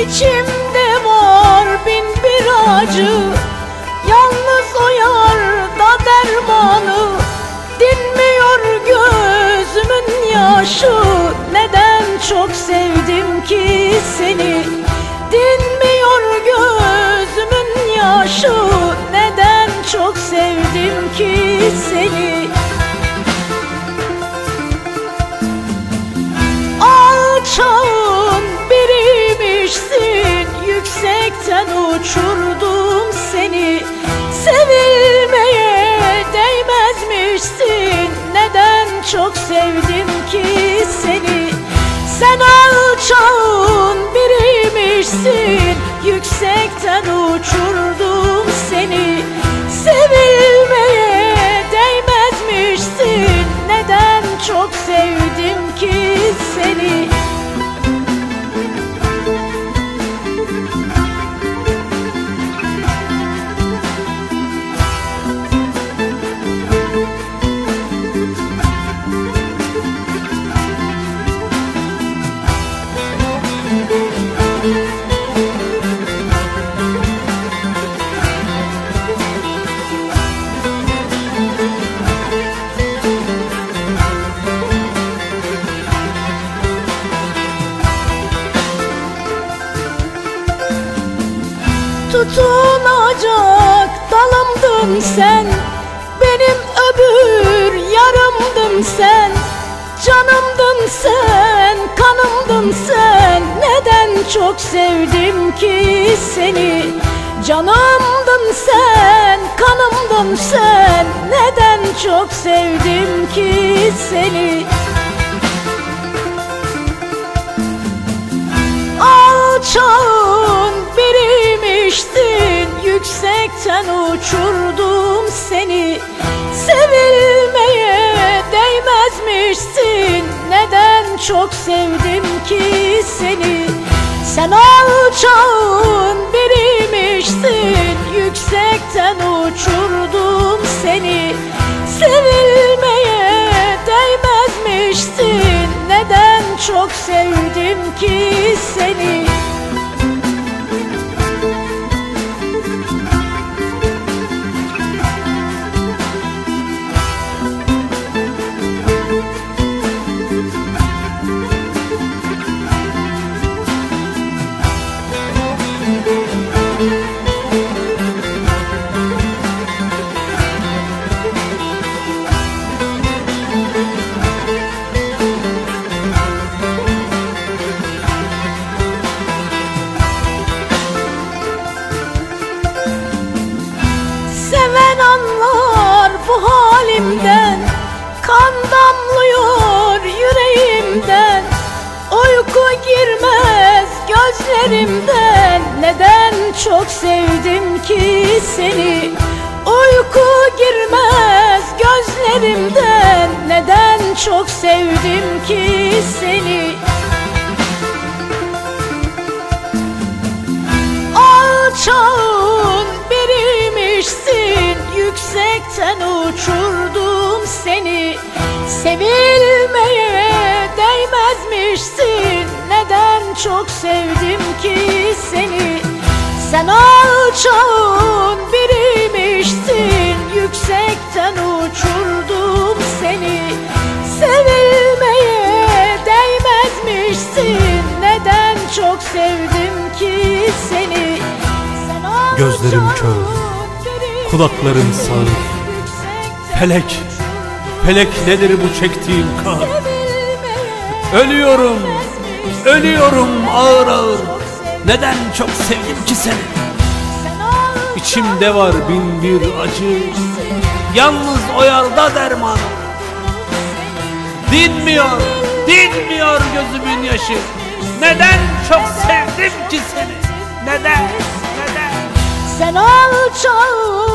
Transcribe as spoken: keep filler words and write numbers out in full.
İçimde var bin bir acı, yalnız o yarda dermanı. Dinmiyor gözümün yaşı, neden çok sevdim ki seni. Dinmiyor gözümün yaşı, neden çok sevdim ki seni. Alçağın biriymişsin, yüksekten uçurdum seni. Sevilmeye değmezmişsin, neden çok sevdim ki seni. Sen alçağın biriymişsin, yüksekten uçurdum seni. Sevilmeye değmezmişsin, neden çok sevdim ki seni. Tutunacak dalımdın sen, benim öbür yarımdın sen. Canımdın sen, kanımdın sen, neden çok sevdim ki seni. Canımdın sen, kanımdın sen, neden çok sevdim ki seni. Alçağın biriymişsin, yüksekten uçurdum seni. Sevilmeye değmezmişsin, neden çok sevdim ki seni. Sen alçağın biriymişsin, yüksekten uçurdum seni. Sevilmeye değmezmişsin, neden çok sevdim ki seni. Seven anlar bu halimden, kan damlıyor yüreğimden. Uyku girmez gözlerimden, neden çok sevdim ki seni. Uyku girmez gözlerimden, neden çok sevdim ki seni. Alçağın biriymişsin, yüksekten uçurdum seni. Sevilmeye değmezmişsin, neden çok sevdim ki seni. Sen alçağın biriymişsin, yüksekten uçurdum seni. Sevilmeye değmezmişsin, neden çok sevdim ki seni. Gözlerim kör, kulaklarım sağır. Felek, felek nedir bu çektiğim kar? Ölüyorum, ölüyorum ağır ağır. Neden çok sevdim ki seni. İçimde var bin bir acı, yalnız o yarda dermanım. Dinmiyor, dinmiyor gözümün yaşı. Neden çok sevdim ki seni. Neden, neden. Sen alçağın